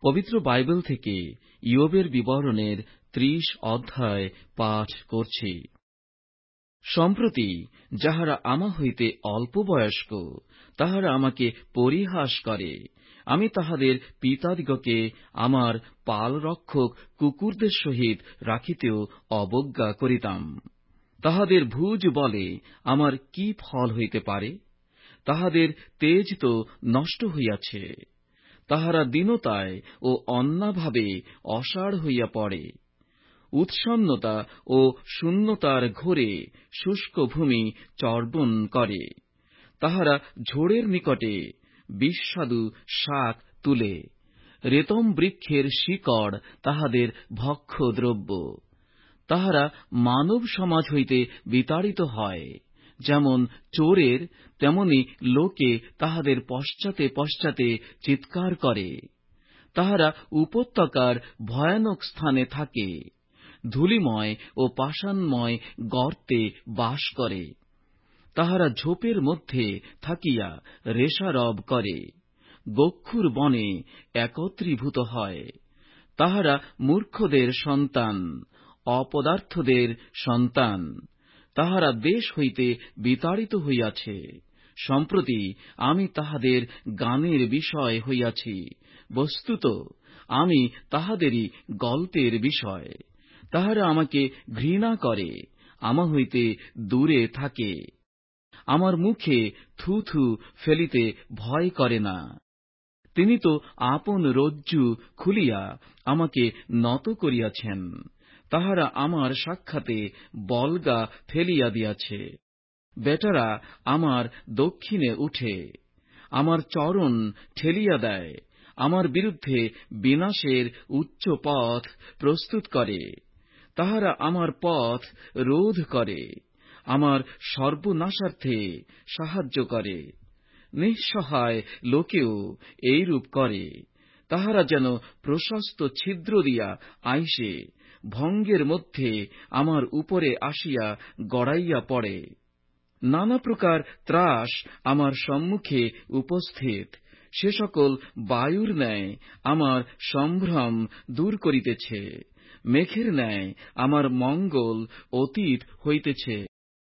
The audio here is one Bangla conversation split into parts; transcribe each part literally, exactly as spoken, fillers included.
পবিত্র বাইবেল থেকে ইয়োবের বিবরণের ত্রিশ অধ্যায় পাঠ করছি। সম্প্রতি যাহারা আমা হইতে অল্প বয়স্ক তাহারা আমাকে পরিহাস করে। আমি তাহাদের পিতাদিগকে আমার পালরক্ষক কুকুরদের সহিত রাখিতেও অবজ্ঞা করিতাম। তাহাদের ভুজ বলে, আমার কি ফল হইতে পারে? তাহাদের তেজ তো নষ্ট হইয়াছে। তাহারা দীনতায় ও অন্যাভাবে অসাড় হইয়া পড়ে। উৎসন্নতা ও শূন্যতার ঘোরে শুষ্ক ভূমি চর্বণ করে। তাহারা ঝোড়ের নিকটে বিস্বাদু শাক তুলে। রেতম বৃক্ষের শিকড় তাহাদের ভক্ষ্যদ্রব্য। তাহারা মানব সমাজ হইতে বিতাড়িত হয়। যেমন চোরের, তেমনি লোকে তাহাদের পশ্চাতে পশ্চাতে চিৎকার করে। তাহারা উপত্যকার ভয়ানক স্থানে থাকে। ধূলিময় ও পাষাণময় গর্তে বাস করে। তাহারা ঝোপের মধ্যে থাকিয়া রেশারব করে। গক্ষুর বনে একত্রীভূত হয়। তাহারা মূর্খদের সন্তান, অপদার্থদের সন্তান। তাহারা দেশ হইতে বিতাড়িত হইয়াছে। সম্প্রতি আমি তাহাদের গানের বিষয় হইয়াছি। বস্তুত আমি তাহাদেরই গল্পের বিষয়। তাহারা আমাকে ঘৃণা করে, আমা হইতে দূরে থাকে। আমার মুখে থু থু ফেলিতে ভয় করে না। তিনি তো আপন রজ্জু খুলিয়া আমাকে নত করিয়াছেন। তাহারা আমার সাক্ষাতে বল্গা ফেলিয়া দিয়াছে। বেটারা আমার দক্ষিণে উঠে, আমার চরণ ঠেলিয়া দেয়। আমার বিরুদ্ধে বিনাশের উচ্চ পথ প্রস্তুত করে। তাহারা আমার পথ রোধ করে, আমার সর্বনাশার্থে সাহায্য করে। নিঃসহায় লোকেও এইরূপ করে। তাহারা যেন প্রশস্ত ছিদ্র দিয়া আইসে ভঙ্গের মধ্যে আমার উপরে আসিয়া গড়াইয়া পড়ে। নানা প্রকার ত্রাস আমার সম্মুখে উপস্থিত। সে সকল বায়ুর ন্যায় আমার সম্ভ্রম দূর করিতেছে। মেঘের ন্যায় আমার মঙ্গল অতীত হইতেছে।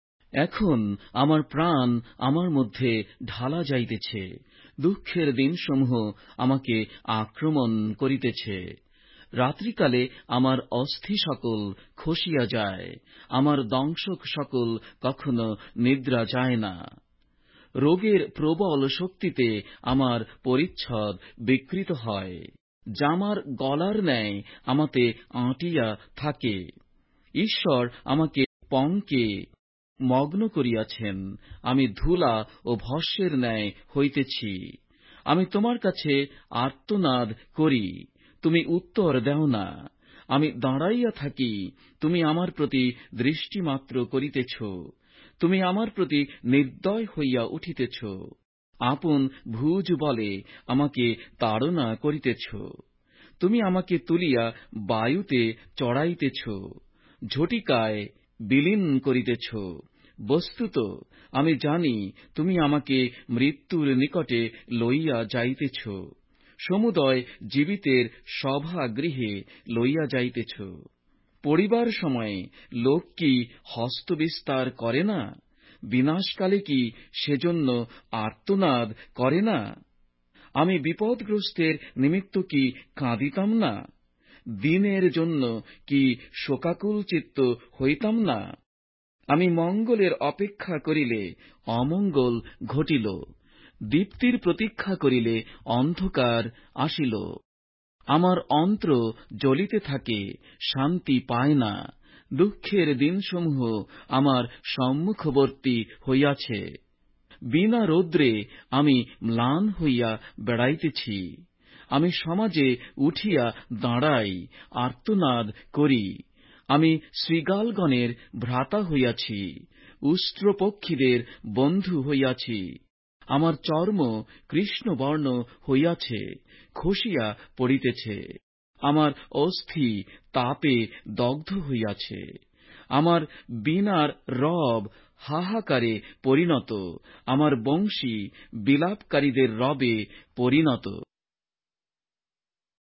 এখন আমার প্রাণ আমার মধ্যে ঢালা যাইতেছে। দুঃখের দিনসমূহ আমাকে আক্রমণ করিতেছে। রাত্রিকালে আমার অস্থি সকল খসিয়া যায়। আমার দংশক সকল কখনো নিদ্রা যায় না। রোগের প্রবল শক্তিতে আমার পরিচ্ছদ বিকৃত হয়। জামার গলার ন্যায় আমাতে আঁটিয়া থাকে। ঈশ্বর আমাকে পঙ্কে মগ্ন করিয়াছেন। আমি ধুলা ও ভস্মের ন্যায় হইতেছি। আমি তোমার কাছে আর্তনাদ করি, তুমি উত্তর দেও না। আমি দাঁড়াইয়া থাকি, তুমি আমার প্রতি দৃষ্টিমাত্র করিতেছ। তুমি আমার প্রতি নির্দয় হইয়া উঠিতেছ। আপন ভুজ বলে আমাকে তাড়না করিতেছ। তুমি আমাকে তুলিয়া বায়ুতে চড়াইতেছ, ঝটিকায় বিলীন করিতেছ। বস্তুত আমি জানি তুমি আমাকে মৃত্যুর নিকটে লইয়া যাইতেছ। সমুদয় জীবিতের সভাগৃহে লইয়া যাইতেছ। পড়িবার সময়ে লোক কি হস্তবিস্তার করে না? বিনাশকালে কি সেজন্য আর্তনাদ করে না? আমি বিপদগ্রস্তের নিমিত্ত কি কাঁদিতাম না? দিনের জন্য কি শোকাকুল চিত্ত হইতাম না? আমি মঙ্গলের অপেক্ষা করিলে অমঙ্গল ঘটিল। দীপ্তির প্রতীক্ষা করিলে অন্ধকার আসিল। আমার অন্ত্র জ্বলিতে থাকে, শান্তি পায় না। দুঃখের দিনসমূহ আমার সম্মুখবর্তী হইয়াছে। বিনা রৌদ্রে আমি ম্লান হইয়া বেড়াইতেছি। আমি সমাজে উঠিয়া দাঁড়াই, আর্তনাদ করি। আমি শৃগালগণের ভ্রাতা হইয়াছি, উষ্ট্রপক্ষীদের বন্ধু হইয়াছি। আমার চর্ম কৃষ্ণবর্ণ হইয়াছে, খসিয়া পড়িতেছে। আমার অস্থি তাপে দগ্ধ হইয়াছে। আমার বীণার রব হাহাকারে পরিণত, আমার বংশী বিলাপকারীদের রবে পরিণত।